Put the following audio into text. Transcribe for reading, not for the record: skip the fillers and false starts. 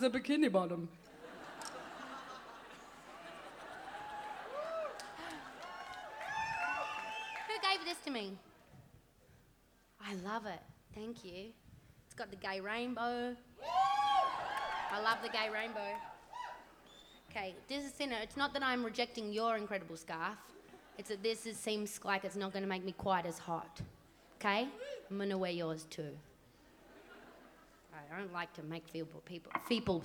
a bikini bottom. Who gave this to me? I love it. Thank you. It's got the gay rainbow. I love the gay rainbow. Okay, this is Sinner. It's not that I'm rejecting your incredible scarf. It's that seems like it's not going to make me quite as hot. Okay? I'm going to wear yours too. I don't like to make people